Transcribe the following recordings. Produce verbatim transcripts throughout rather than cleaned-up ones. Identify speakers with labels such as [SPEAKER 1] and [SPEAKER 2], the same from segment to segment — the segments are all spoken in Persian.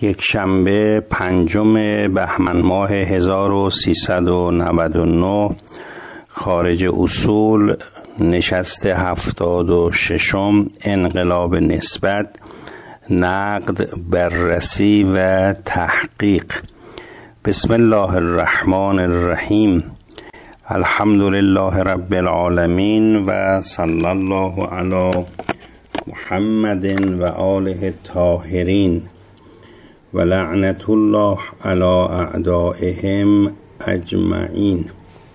[SPEAKER 1] یک شنبه پنجم بهمن ماه هزار و سیصد و نود و نه، خارج اصول، نشست هفتاد و ششم، انقلاب نسبت، نقد، بررسی و تحقیق. بسم الله الرحمن الرحیم. الحمد لله رب العالمین و صلی الله علی محمد و آله الطاهرین و لعنت الله علی اعدائهم اجمعین.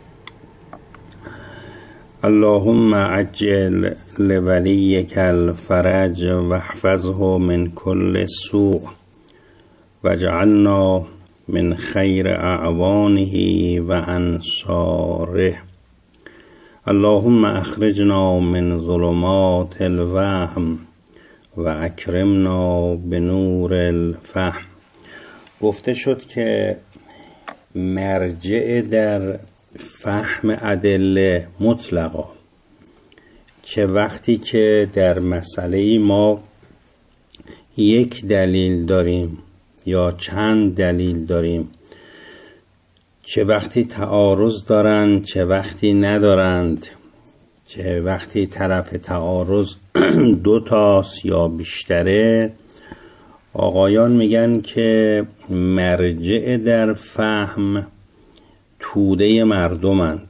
[SPEAKER 1] اللهم عجل لولیک الفرج واحفظه من كل سوء واجعلنا من خیر اعوانه و انصاره. اللهم اخرجنا من ظلمات الوهم و اکرمنا بنور الفهم. گفته شد که مرجع در فهم ادله مطلقا که وقتی که در مسئله ما یک دلیل داریم یا چند دلیل داریم، چه وقتی تعارض دارند چه وقتی ندارند، چه وقتی طرف تعارض دو تاست یا بیشتره، آقایان میگن که مرجع در فهم توده مردمند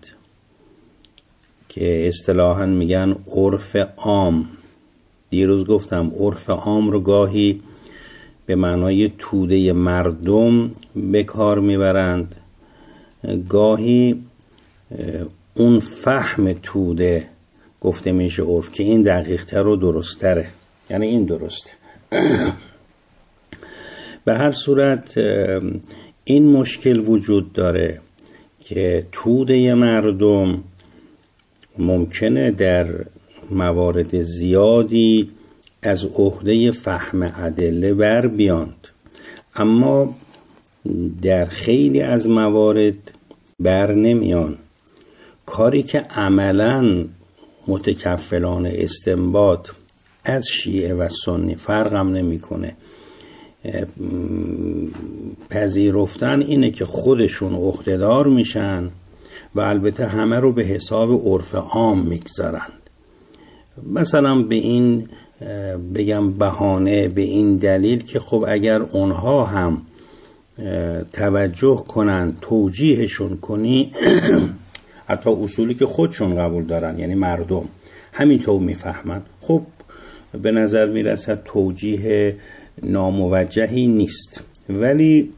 [SPEAKER 1] که اصطلاحاً میگن عرف عام. دیروز گفتم عرف عام رو گاهی به معنای توده مردم به کار میبرند، گاهی اون فهم توده گفته میشه عرف، که این دقیق تر و درست تره، یعنی این درسته. به هر صورت این مشکل وجود داره که توده مردم ممکنه در موارد زیادی از عهده فهم ادله بر بیاند، اما در خیلی از موارد بر نمیان. کاری که عملاً متکفلان استنباط از شیعه و سنی فرقم نمیکنه پذیرفتن اینه که خودشون عهده‌دار میشن و البته همه رو به حساب عرف عام میگذارند. مثلا به این بگم بهانه، به این دلیل که خب اگر اونها هم توجه کنن، توجیهشون کنی، حتی اصولی که خودشون قبول دارن، یعنی مردم همینطور میفهمن، خب به نظر میرسد توجیه ناموجهی نیست. ولی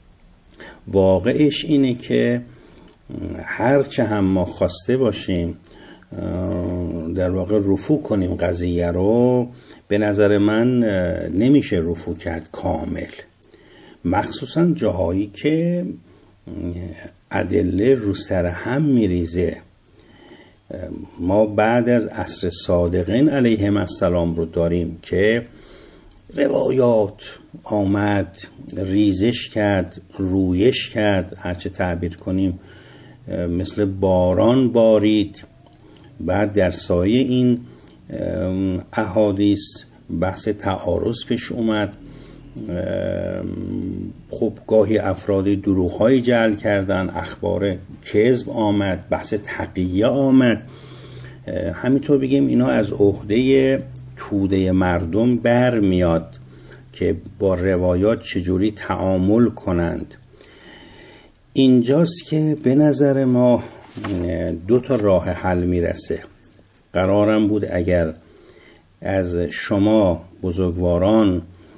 [SPEAKER 1] واقعش اینه که هرچه هم ما خواسته باشیم در واقع رفوع کنیم قضیه رو، به نظر من نمیشه رفوع کرد کامل، مخصوصا جاهایی که ادله رو سر هم میریزه. ما بعد از عصر صادقین علیهم السلام رو داریم که روایات آمد، ریزش کرد، رویش کرد، هرچه تعبیر کنیم، مثل باران بارید. بعد در سایه این احادیث بحث تعارض پیش اومد. خب گاهی افراد دروغ‌های جعل کردن، اخبار کذب آمد، بحث تقیه آمد. همینطور بگیم اینا از عهده توده مردم بر میاد که با روایات چجوری تعامل کنند. اینجاست که به نظر ما دو تا راه حل میرسه. قرارم بود اگر از شما بزرگواران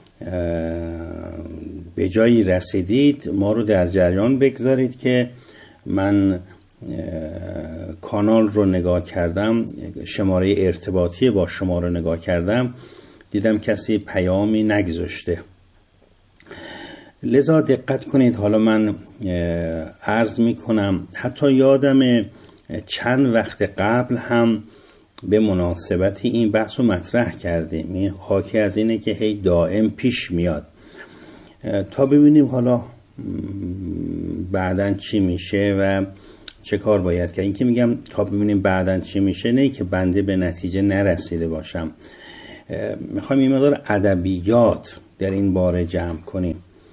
[SPEAKER 1] به جایی رسیدید ما رو در جریان بگذارید که من کانال رو نگاه کردم، شماره ارتباطی با شما رو نگاه کردم، دیدم کسی پیامی نگذاشته. لذا دقت کنید. حالا من عرض می کنم حتی یادم چند وقت قبل هم به مناسبت این بحث رو مطرح کردیم. این حاکی از اینه که هی دائم پیش میاد تا ببینیم حالا بعدن چی میشه و چه کار باید کرد. این که میگم تا ببینیم بعدن چی میشه، نه که بنده به نتیجه نرسیده باشم. میخوایم این مقدار ادبیات در این باره جمع کنیم.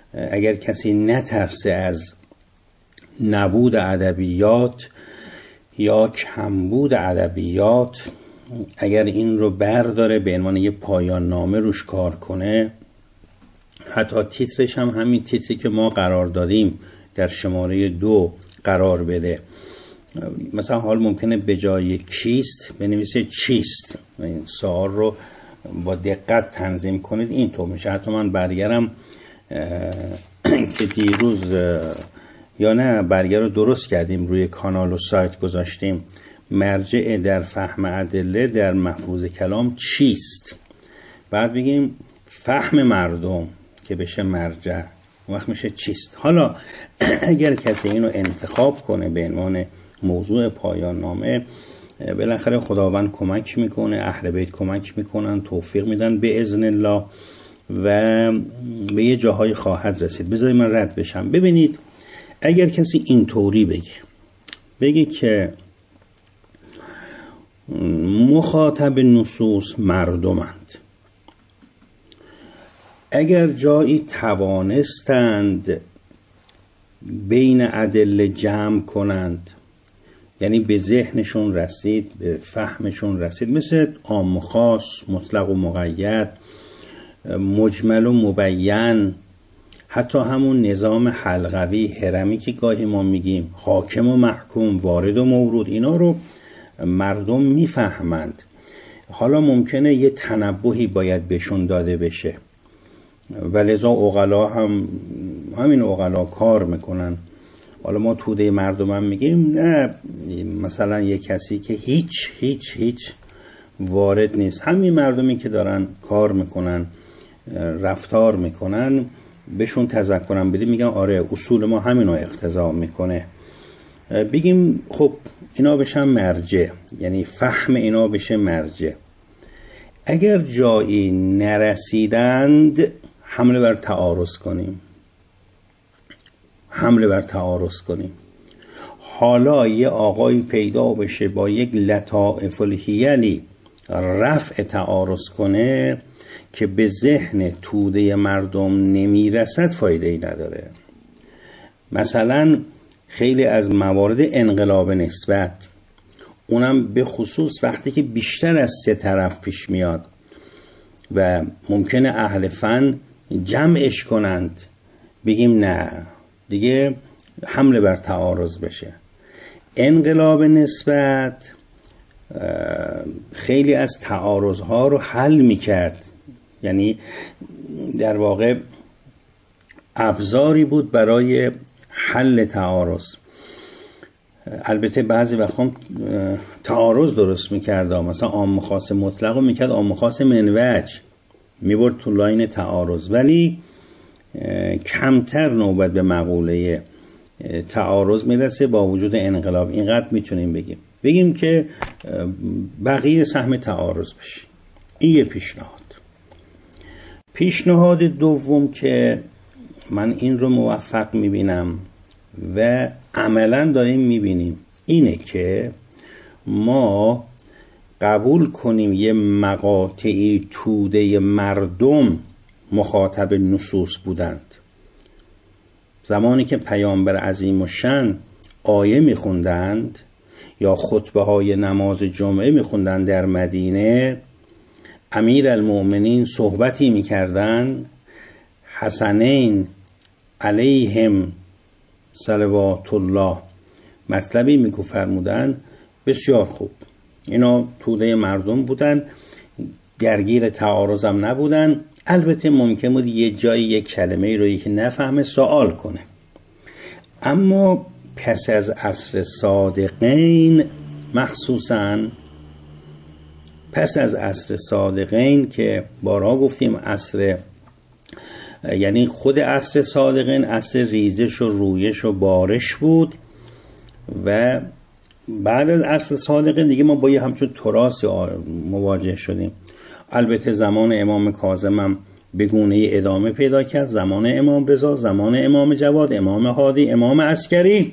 [SPEAKER 1] اگر کسی نترسه از نبود ادبیات یا کمبود ادبیات، اگر این رو برداره به عنوان یه پایان نامه روش کار کنه، حتی تیترش هم همین تیتری که ما قرار دادیم در شماره دو قرار بده. مثلا حال ممکنه به جای کیست بنویسه چیست. این سوال رو با دقت تنظیم کنید، این طور میشه. حتی من برگرم که دیروز یا نه برگر رو درست کردیم، روی کانال و سایت گذاشتیم، مرجع در فهم ادله در محفوظ کلام چیست، بعد بگیم فهم مردم که بشه مرجع، اون وقت میشه چیست. حالا اگر کسی اینو انتخاب کنه به عنوان موضوع پایان نامه، بالاخره خداوند کمک میکنه، اهل بیت کمک میکنن، توفیق میدن به اذن الله و به یه جاهای خواهد رسید. بذارید من رد بشم. ببینید اگر کسی اینطوری بگه بگه که مخاطب نصوص مردمند، اگر جایی توانستند بین ادله جمع کنند، یعنی به ذهنشون رسید، به فهمشون رسید، مثل عام و خاص، مطلق و مقید، مجمل و مبین، حتی همون نظام حلقوی هرمی که گاهی ما میگیم، حاکم و محکوم، وارد و مورود، اینا رو مردم میفهمند. حالا ممکنه یه تنبهی باید بهشون داده بشه و لذا عقلا هم همین عقلا کار میکنن. حالا ما توده مردم هم میگیم نه، مثلا یه کسی که هیچ هیچ هیچ وارد نیست، همین مردمی که دارن کار میکنن، رفتار میکنن، بهشون تذکرم بدیم، میگن آره اصول ما همینو اقتضا میکنه. بگیم خب اینا بشن مرجع، یعنی فهم اینا بشه مرجع. اگر جایی نرسیدند حمله بر تعارض کنیم، حمله بر تعارض کنیم. حالا یه آقای پیدا بشه با یک لطائف الحیلی رفع تعارض کنه که به ذهن توده مردم نمیرسد، فایده ای نداره. مثلا خیلی از موارد انقلاب نسبت، اونم به خصوص وقتی که بیشتر از سه طرف پیش میاد و ممکنه اهل فن جمعش کنند، بگیم نه دیگه حمله بر تعارض بشه. انقلاب نسبت خیلی از تعارضها رو حل میکرد، یعنی در واقع ابزاری بود برای حل تعارض. البته بعضی وقتا تعارض درست میکرد، مثلا عام خاص مطلق رو میکرد عام خاص منوج، میبرد تو لاین تعارض، ولی کمتر نوبت به مقوله تعارض میرسه با وجود انقلاب. اینقدر میتونیم بگیم بگیم که بقیه سهم تعارض بشه. این یه پیشنهاد. پیشنهاد دوم که من این رو موفق میبینم و عملا داریم میبینیم اینه که ما قبول کنیم یه مقاطعی توده مردم مخاطب نصوص بودند. زمانی که پیامبر عظیم الشأن آیه میخوندند یا خطبه های نماز جمعه میخوندند در مدینه، امیر المؤمنین صحبتی میکردند، حسنین علیهم صلوات الله مطلبی میگو فرمودن، بسیار خوب. اینا توده مردم بودن، درگیر تعارض هم نبودن. البته ممکن بود یه جایی یک کلمه رو یکی نفهمه سوال کنه، اما پس از عصر صادقین، مخصوصاً پس از عصر صادقین که بارها گفتیم عصر، یعنی خود عصر صادقین عصر ریزش و رویش و بارش بود و بعد از عصر صادقین دیگه ما با یه همچون تراسی مواجه شدیم. البته زمان امام کاظم هم به گونه ادامه پیدا کرد، زمان امام رضا، زمان امام جواد، امام هادی، امام عسکری.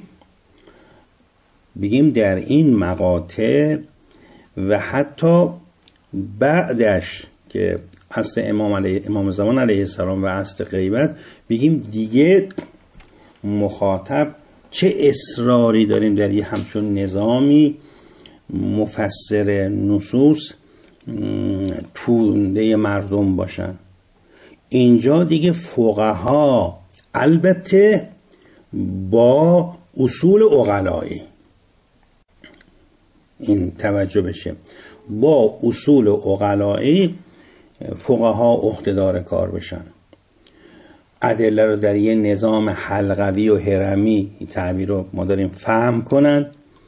[SPEAKER 1] بگیم در این مقاطع و حتی بعدش که عصر امام علیه امام زمان علیه السلام و عصر غیبت، بگیم دیگه مخاطب چه اصراری داریم در یه همچون نظامی مفسر نصوص تونده مردم باشن. اینجا دیگه فقها البته با اصول عقلایی، این توجه بشه، با اصول عقلایی فقها عهده‌دار کار بشن، ادله رو در یه نظام حلقوی و هرمی، این تعبیر رو ما داریم فهم کنن.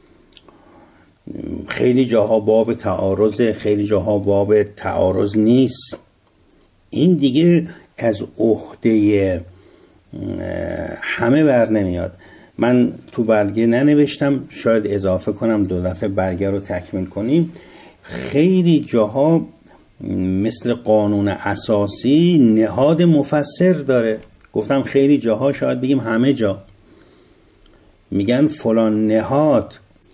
[SPEAKER 1] خیلی جاها باب تعارض، خیلی جاها باب تعارض نیست. این دیگه از عهده همه بر نمیاد. من تو برگه ننوشتم، شاید اضافه کنم دو دفعه برگه رو تکمیل کنیم. خیلی جاها مثل قانون اساسی نهاد مفسر داره. گفتم خیلی جاها، شاید بگیم همه جا، میگن فلان نهاد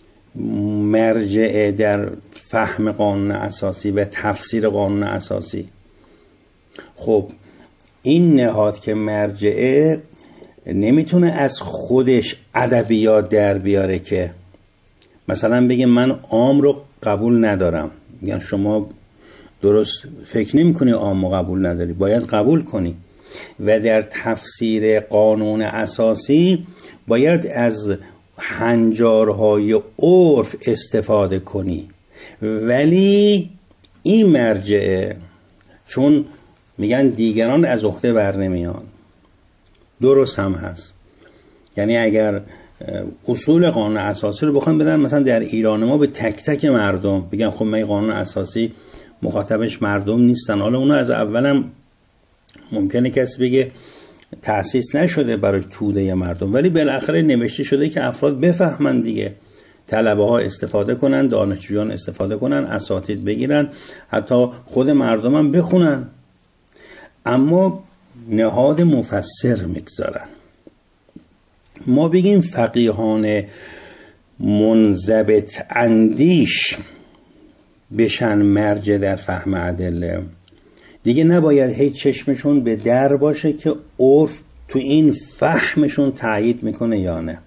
[SPEAKER 1] مرجع در فهم قانون اساسی و تفسیر قانون اساسی. خب این نهاد که مرجعه نمیتونه از خودش ادبیات در بیاره که مثلا بگه من عام رو قبول ندارم. میگن شما درست فکر نمی کنی عام رو قبول نداری، باید قبول کنی. و در تفسیر قانون اساسی باید از هنجارهای عرف استفاده کنی. ولی این مرجعه، چون میگن دیگران از عهده بر نمیان، درست هم هست. یعنی اگر اصول قانون اساسی رو بخوام بدن مثلا در ایران ما به تک تک مردم بگن خب من قانون اساسی مخاطبش مردم نیستن، حالا اونو از اولم ممکنه کسی بگه تأسیس نشده برای توده مردم، ولی بالاخره نوشته شده که افراد بفهمن دیگه، طلبه ها استفاده کنن، دانشجویان استفاده کنن، اساتید بگیرن، حتی خود مردم هم بخونن. اما نهاد مفسر میگذارن. ما بگیم فقیهان منضبط اندیش بشن مرجع در فهم ادله، دیگه نباید هیچ چشمشون به در باشه که عرف تو این فهمشون تایید میکنه یا نه.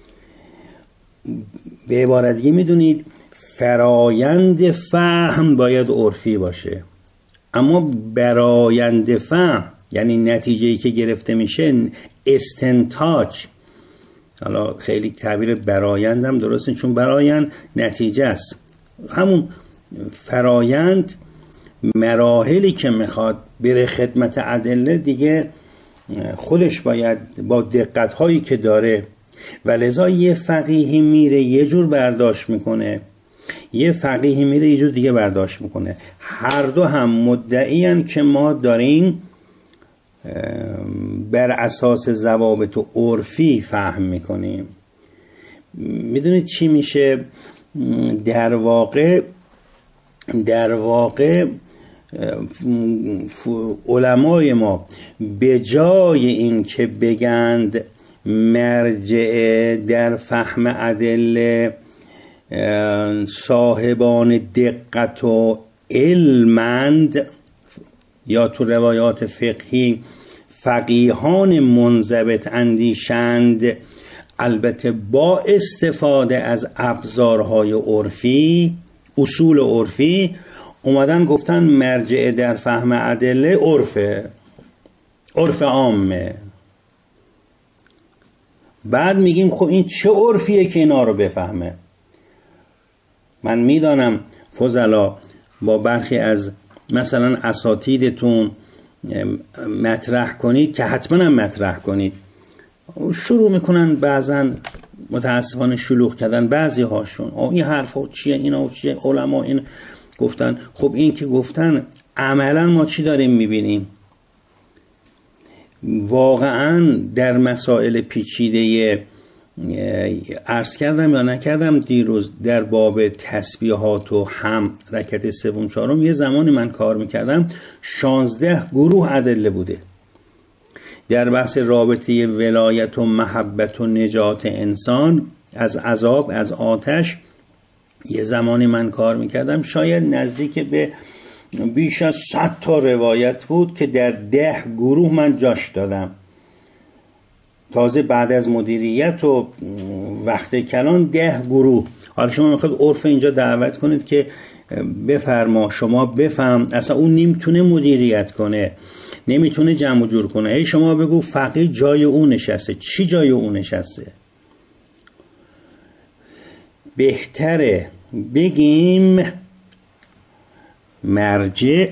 [SPEAKER 1] به عبارت دیگه میدونید فرایند فهم باید عرفی باشه، اما برآیند فهم یعنی نتیجه‌ای که گرفته میشه استنتاج. حالا خیلی تعبیر برآیندم درست نیست، چون برآیند نتیجه است. همون فرایند مراحلی که میخواد بره خدمت ادله دیگه خودش باید با دقت هایی که داره، و لذا یه فقیهی میره یه جور برداشت میکنه، یه فقیهی میره یه جور دیگه برداشت میکنه. هر دو هم مدعیان که ما داریم بر اساس ضوابط عرفی فهم میکنیم. میدونید چی میشه؟ در واقع در واقع علمای ما به جای این که بگند مرجع در فهم ادله صاحبان دقت و علمند، یا تو روایات فقهی فقیهان منضبط اندیشند، البته با استفاده از ابزارهای عرفی، اصول عرفی، اومدن گفتن مرجع در فهم ادله عرفه، عرف عامه. بعد میگیم خب این چه عرفیه که اینا رو بفهمه؟ من میدانم فضلا با برخی از مثلا اساتیدتون مطرح کنید که حتما هم مطرح کنید، شروع میکنن بعضن متاسفانه شلوغ کردن بعضی هاشون، این حرف ها چیه، اینا چیه، علما این گفتن. خب این که گفتن عملا ما چی داریم میبینیم؟ واقعا در مسائل پیچیده عرض کردم یا نکردم دیروز در باب تسبیحات و هم رکعت سوم چهارم، یه زمانی من کار میکردم شانزده گروه ادله بوده در بحث رابطه ولایت و محبت و نجات انسان از عذاب، از آتش. یه زمانی من کار میکردم شاید نزدیک به بیش از صد تا روایت بود که در ده گروه من جاش دادم. تازه بعد از مدیریت و وقت کلان ده گروه. حالا شما میخواید عرف اینجا دعوت کنید که بفرما، شما بفهم، اصلا اون نمیتونه مدیریت کنه، نمیتونه جمع و جور کنه. ای شما بگو فقیه جای اون نشسته. چی جای اون نشسته؟ بهتره بگیم مرجع،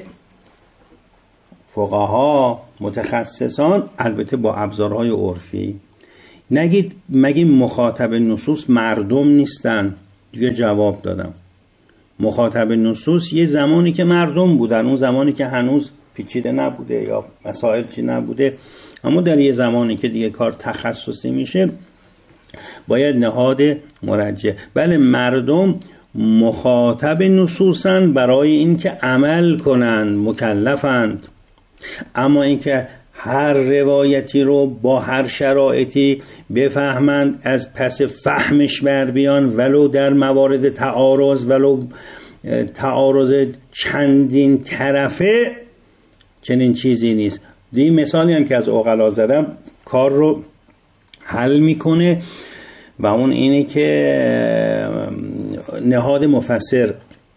[SPEAKER 1] فقها، متخصصان، البته با ابزارهای عرفی. نگید مگه مخاطب نصوص مردم نیستن؟ دیگه جواب دادم. مخاطب نصوص یه زمانی که مردم بودن، اون زمانی که هنوز پیچیده نبوده یا مسائل چی نبوده، اما در یه زمانی که دیگه کار تخصصی میشه باید نهاد مرجع. بله مردم مخاطب نصوصن برای اینکه عمل کنند، مکلفند. اما اینکه هر روایتی رو با هر شرایطی بفهمند، از پس فهمش بر بیان، ولو در موارد تعارض، ولو تعارض چندین طرفه، چنین چیزی نیست. دی مثالی هم که از عقلا زدم کار رو حل میکنه و اون اینه که نهاد مفسر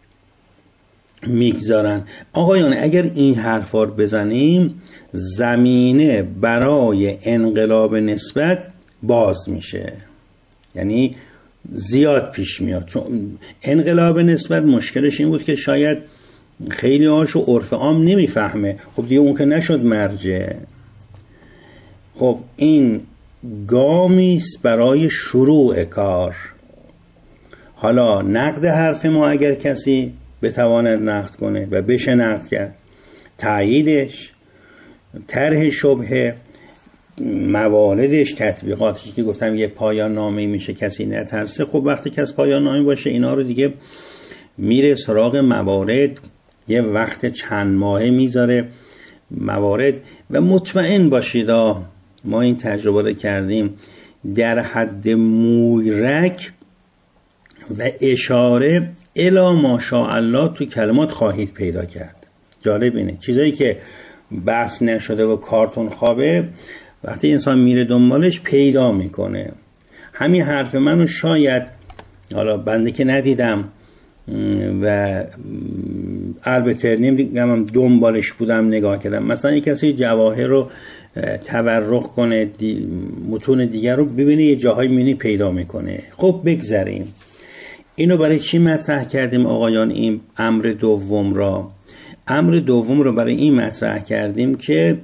[SPEAKER 1] میگذارن. آقایان اگر این حرفا رو بزنیم زمینه برای انقلاب نسبت باز میشه، یعنی زیاد پیش میاد. چون انقلاب نسبت مشکلش این بود که شاید خیلی هاشو عرف عام نمیفهمه. خب دیگه اون که نشد مرجع. خب این گامیست برای شروع کار. حالا نقد حرف ما اگر کسی بتواند نقد کنه و بشه نقد کرد، تأییدش، طرح شبهه، مواردش، تطبیقاتش که گفتم یه پایان نامه میشه کسی نترسه. خب وقتی که از پایان نامه باشه اینا رو دیگه میره سراغ موارد، یه وقت چند ماهه میذاره موارد. و مطمئن باشید ما این تجربه رو کردیم، در حد مویرک و اشاره الا ماشاءالله تو کلمات خواهید پیدا کرد. جالب اینه چیزایی که بحث نشده و کارتون خوابه وقتی انسان میره دنبالش پیدا میکنه. همین حرف منو شاید، حالا بنده که ندیدم و البته نمیگم دنبالش بودم، نگاه کردم، مثلا یک کسی جواهر رو تورق کنه، دی متون دیگر رو ببینه یه جاهای مینی پیدا میکنه. خب بگذاریم اینو برای چی مطرح کردیم آقایان؟ این امر دوم را امر دوم رو برای این مطرح کردیم که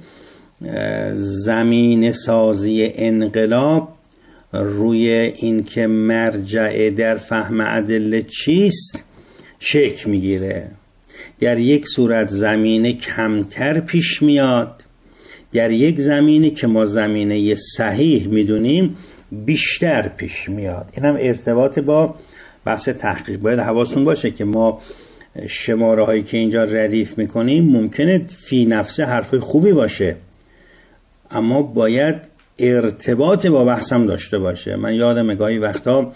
[SPEAKER 1] زمین سازی انقلاب روی این که مرجع در فهم ادله چیست شکل میگیره. در یک صورت زمینه کمتر پیش میاد، در یک زمینه که ما زمینه صحیح میدونیم بیشتر پیش میاد. این هم ارتباط با بحث تحقیق. باید حواستون باشه که ما شماره هایی که اینجا ردیف میکنیم ممکنه فی نفسه حرف خوبی باشه اما باید ارتباط با بحثم داشته باشه. من یادم گاهی وقتا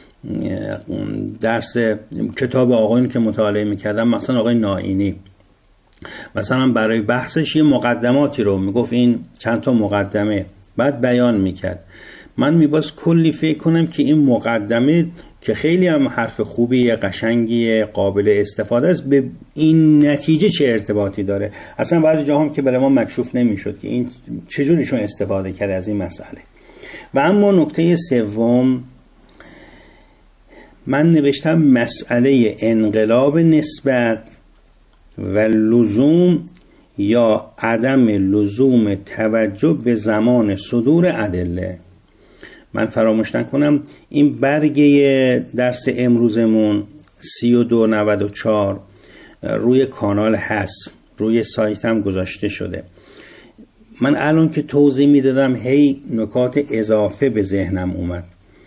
[SPEAKER 1] درس کتاب آقایون که مطالعه میکردم، مثلا آقای نائینی مثلا برای بحثش یه مقدماتی رو میگفت، این چند تا مقدمه بعد بیان میکرد. من میباز کلی فکر کنم که این مقدمه که خیلی هم حرف خوبیه، قشنگیه، قابل استفاده است، به این نتیجه چه ارتباطی داره. اصلا بعضی جاها هم که برای ما مکشوف نمیشد که این چجوریشون استفاده کرده از این مسئله. و اما نکته سوم من نوشتم مسئله انقلاب نسبت و لزوم یا عدم لزوم توجه به زمان صدور ادله. من فراموش نکنم این برگه درس امروزمون سی و دو نود و چهار روی کانال هست، روی سایتم گذاشته شده. من الان که توضیح میدادم هی نکات اضافه به ذهنم اومد.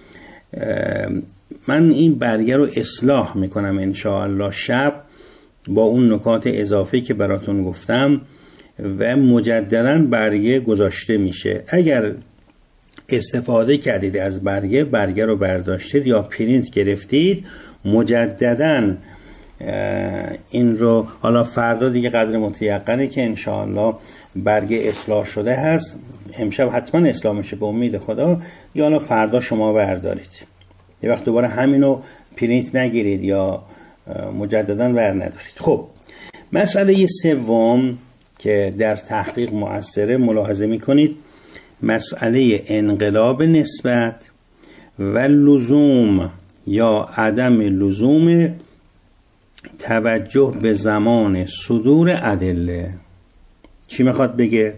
[SPEAKER 1] من این برگه رو اصلاح میکنم انشاءالله شب با اون نکات اضافه که براتون گفتم و مجددا برگه گذاشته میشه. اگر استفاده کردید از برگه، برگه رو برداشتید یا پرینت گرفتید، مجددا این رو حالا فردا دیگه قدر متیقنه که انشاءالله برگه اصلاح شده هست، امشب حتما اصلاح میشه به امید خدا، یا حالا فردا شما بردارید، یه وقت دوباره همینو پرینت نگیرید یا مجددا بر ندارید. خب مسئله سوم که در تحقیق مؤثره، ملاحظه میکنید مسئله انقلاب نسبت و لزوم یا عدم لزوم توجه به زمان صدور ادله. چی میخواد بگه؟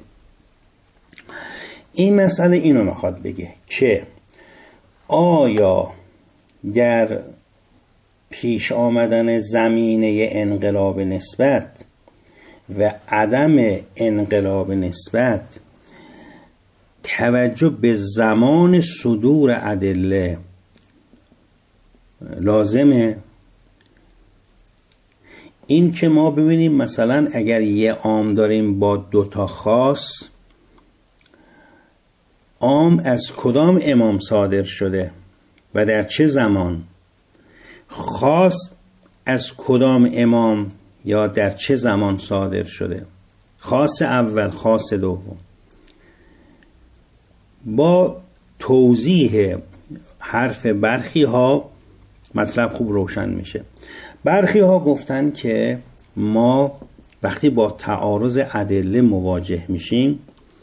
[SPEAKER 1] این مسئله اینو میخواد بگه که آیا در پیش آمدن زمینه انقلاب نسبت و عدم انقلاب نسبت توجه به زمان صدور ادله لازمه؟ این که ما ببینیم مثلا اگر یه عام داریم با دوتا خاص، عام از کدام امام صادر شده و در چه زمان، خاص از کدام امام یا در چه زمان صادر شده، خاص اول خاص دوم. با توضیح حرف برخی ها مطلب خوب روشن میشه. برخی ها گفتن که ما وقتی با تعارض ادله مواجه میشیم،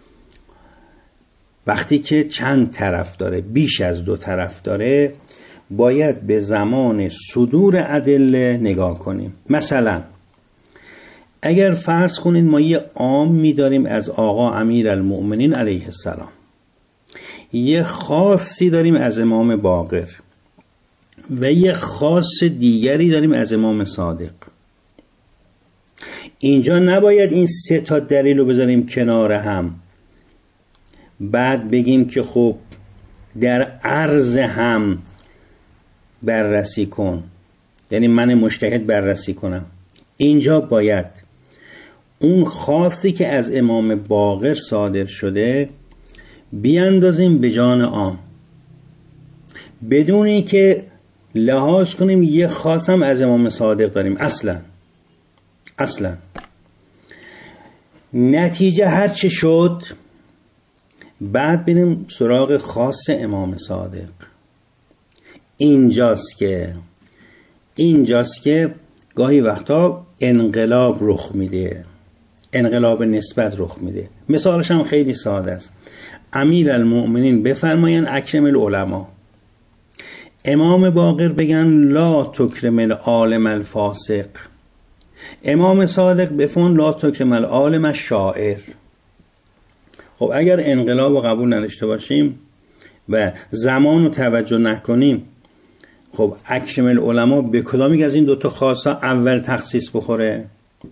[SPEAKER 1] وقتی که چند طرف داره، بیش از دو طرف داره، باید به زمان صدور ادله نگاه کنیم. مثلا اگر فرض کنید ما یه عام می‌داریم از آقا امیرالمؤمنین علیه السلام، یه خاصی داریم از امام باقر و یه خاص دیگری داریم از امام صادق، اینجا نباید این سه تا دلیل رو بذاریم کنار هم بعد بگیم که خب در عرض هم بررسی کن، یعنی من مجتهد بررسی کنم. اینجا باید اون خاصی که از امام باقر صادر شده بیاندازیم به جان عام، بدون اینکه لحاظ کنیم یه خاص هم از امام صادق داریم. اصلا اصلا نتیجه هر چه شد بعد بریم سراغ خاص امام صادق. اینجاست که اینجاست که گاهی وقتا انقلاب رخ میده، انقلاب نسبت رخ میده. مثالش هم خیلی ساده است. امیرالمؤمنین بفرمایند اکرم العلماء، امام باقر بگن لا تکرم العالم الفاسق، امام صادق بفرمایند لا تکرم العالم الشاعر. خب اگر انقلاب رو قبول نداشته باشیم و زمان رو توجه نکنیم، خب اکرم العلماء به کدام یک از این دوتا خاصا اول تخصیص بخوره؟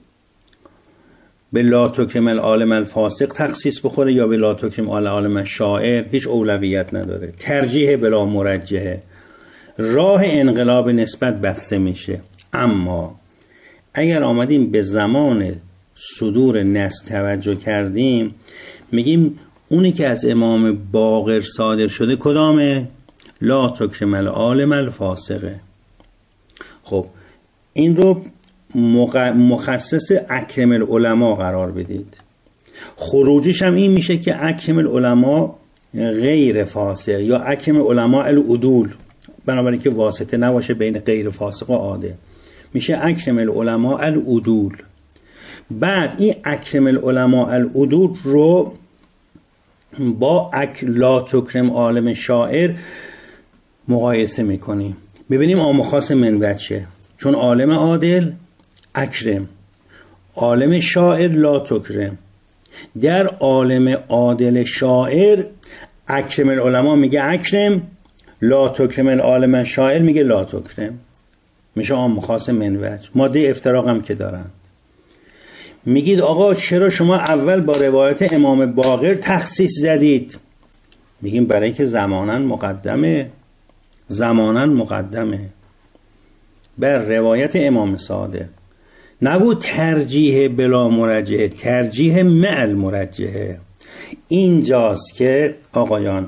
[SPEAKER 1] به لا تکرم العالم الفاسق تخصیص بخوره یا به لا تکرم العالم الشاعر؟ هیچ اولویت نداره، ترجیح بلا مرجحه، راه انقلاب نسبت بسته میشه. اما اگر آمدیم به زمان صدور نص توجه کردیم، میگیم اونی که از امام باقر صادر شده کدامه؟ لا تکرم العالم الفاسقه. خب این رو مخصص اکرم العلماء قرار بدید. خروجش هم این میشه که اکرم العلماء غیر فاسق یا اکرم العلماء العدول، بنابراین که واسطه نباشه بین غیر فاسق و عادل، میشه اکرم العلماء العدول. بعد این اکرم العلماء العدول رو با اک لا تکرم عالم شاعر مقایسه میکنیم، ببینیم عام و خاص من وجه. چون عالم عادل اکرم، عالم شاعر لا تکرم. در عالم عادل شاعر اکرم العلماء میگه اکرم، لا تکرم العالم شاعر میگه لا تکرم، میشه عام و خاص من وجه. ماده افتراق هم که دارن. میگید آقا چرا شما اول با روایت امام باقر تخصیص زدید؟ میگیم برای که زماناً مقدمه، زماناً مقدمه بر روایت امام صادق. نبود ترجیح بلا مرجحه، ترجیح مع المرجحه. اینجاست که آقایان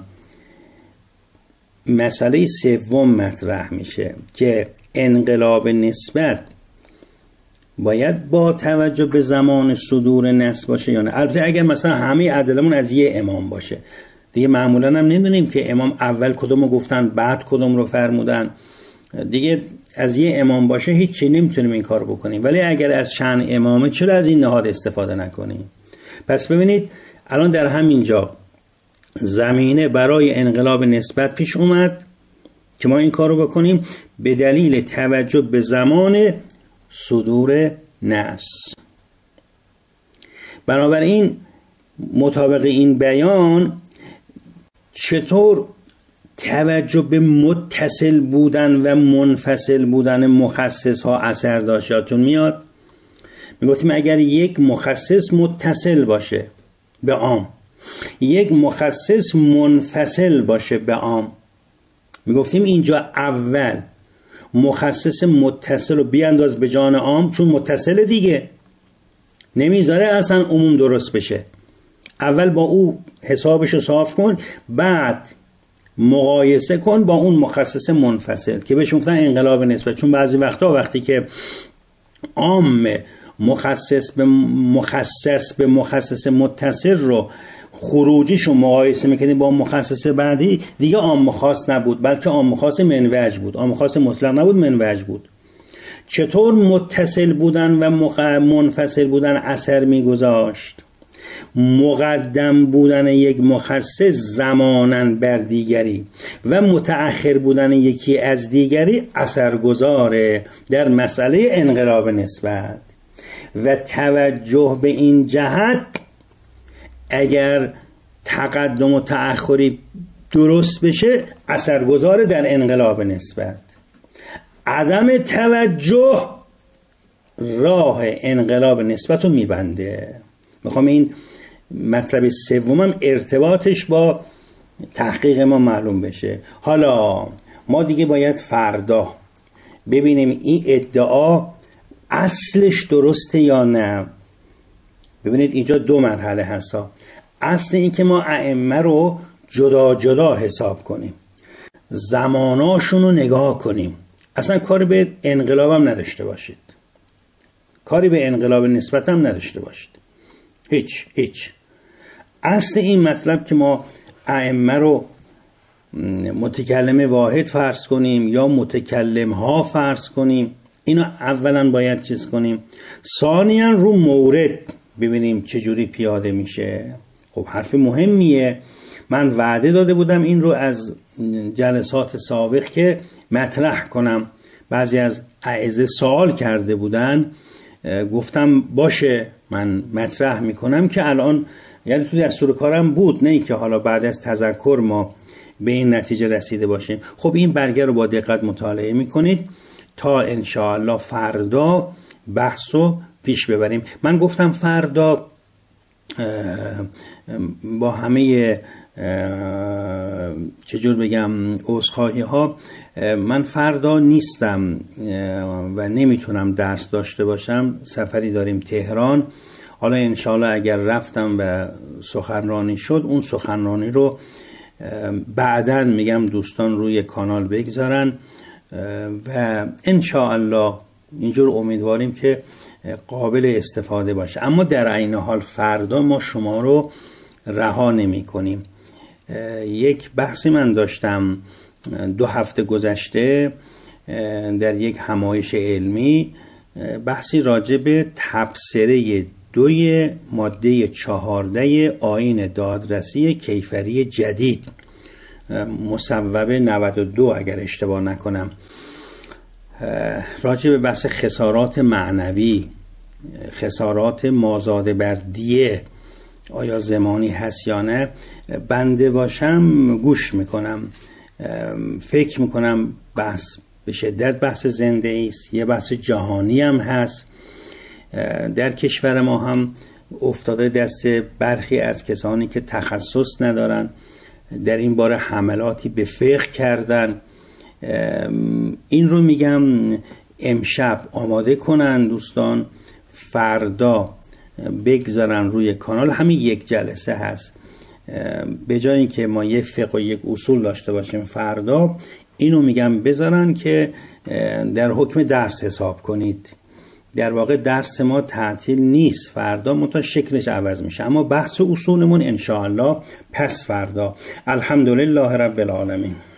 [SPEAKER 1] مسئله سوم مطرح میشه که انقلاب نسبت باید با توجه به زمان صدور نص باشه یا نه؟ البته اگر مثلا همه عدلمون از یه امام باشه دیگه معمولا هم نمیدونیم که امام اول کدوم رو گفتن بعد کدوم رو فرمودن، دیگه از یه امام باشه هیچی نمیتونیم این کار بکنیم. ولی اگر از چند امامه چرا از این نهاد استفاده نکنیم؟ پس ببینید الان در همین جا زمینه برای انقلاب نسبت پیش اومد که ما این کار رو بکنیم به دلیل توجه به زمان صدور نص. بنابراین مطابق این بیان چطور توجه به متصل بودن و منفصل بودن مخصص ها اثر داشت؟ یادتون میاد میگفتیم اگر یک مخصص متصل باشه به عام، یک مخصص منفصل باشه به عام، میگفتیم اینجا اول مخصص متصل رو بیانداز به جان عام، چون متصل دیگه نمیذاره اصلا عموم درست بشه. اول با او حسابشو صاف کن، بعد مقایسه کن با اون مخصص منفصل که بهش گفتن انقلاب نسبت. چون بعضی وقتا وقتی که عام مخصص به مخصص به مخصص متصل رو خروجیشو مقایسه میکنیم با مخصص بعدی، دیگه عام خاص نبود بلکه عام خاص منوج بود، عام خاص مطلق نبود، منوج بود. چطور متصل بودن و منفصل بودن اثر میگذاشت؟ مقدم بودن یک مخصص زماناً بر دیگری و متأخر بودن یکی از دیگری اثرگذاره در مسئله انقلاب نسبت. و توجه به این جهت اگر تقدم و تأخری درست بشه اثرگذاره در انقلاب نسبت. عدم توجه راه انقلاب نسبت رو میبنده. میخوام این مطلب سومم ارتباطش با تحقیق ما معلوم بشه. حالا ما دیگه باید فردا ببینیم این ادعا اصلش درسته یا نه. ببینید اینجا دو مرحله هستا. اصل این که ما ائمه رو جدا جدا حساب کنیم، زماناشون رو نگاه کنیم، اصلا کاری به انقلاب هم نداشته باشید، کاری به انقلاب نسبت هم نداشته باشید، هیچ هیچ. اصل این مطلب که ما ائمه رو متکلم واحد فرض کنیم یا متکلم ها فرض کنیم، اینو اولا باید چیز کنیم. ثانیاً رو مورد ببینیم چجوری پیاده میشه. خب حرف مهمیه، من وعده داده بودم این رو از جلسات سابق که مطرح کنم. بعضی از اعضا سوال کرده بودن، گفتم باشه من مطرح میکنم که الان یعنی تو دستور کارم بود، نه که حالا بعد از تذکر ما به این نتیجه رسیده باشیم. خب این برگه رو با دقت مطالعه میکنید تا انشاءالله فردا بحث رو پیش ببریم. من گفتم فردا با همه چجور بگم عذرخواهی ها من فردا نیستم و نمیتونم درس داشته باشم، سفری داریم تهران. حالا انشاءالله اگر رفتم و سخنرانی شد اون سخنرانی رو بعداً میگم دوستان روی کانال بگذارن و انشاءالله اینجور امیدواریم که قابل استفاده باشه. اما در عین حال فردا ما شما رو رها نمی کنیم. یک بحثی من داشتم دو هفته گذشته در یک همایش علمی، بحثی راجع به تبصره دوی ماده چهارده آیین دادرسی کیفری جدید، مصوبه نود و دو اگر اشتباه نکنم، راجع به بحث خسارات معنوی، خسارات مازاده بر دیه، آیا زمانی هست یا نه. بنده باشم گوش میکنم، فکر میکنم بحث به شدت بحث زنده است، یه بحث جهانی هم هست. در کشور ما هم افتاده دست برخی از کسانی که تخصص ندارن، در این باره حملاتی به فقه کردن. این رو میگم امشب آماده کنن دوستان، فردا بگذارن روی کانال. همین یک جلسه هست، به جای اینکه ما یک فقه و یک اصول داشته باشیم فردا اینو میگم بذارن که در حکم درس حساب کنید. در واقع درس ما تعطیل نیست، فردا منتها شکلش عوض میشه، اما بحث اصولمون انشاءالله پس فردا. الحمدلله رب العالمین.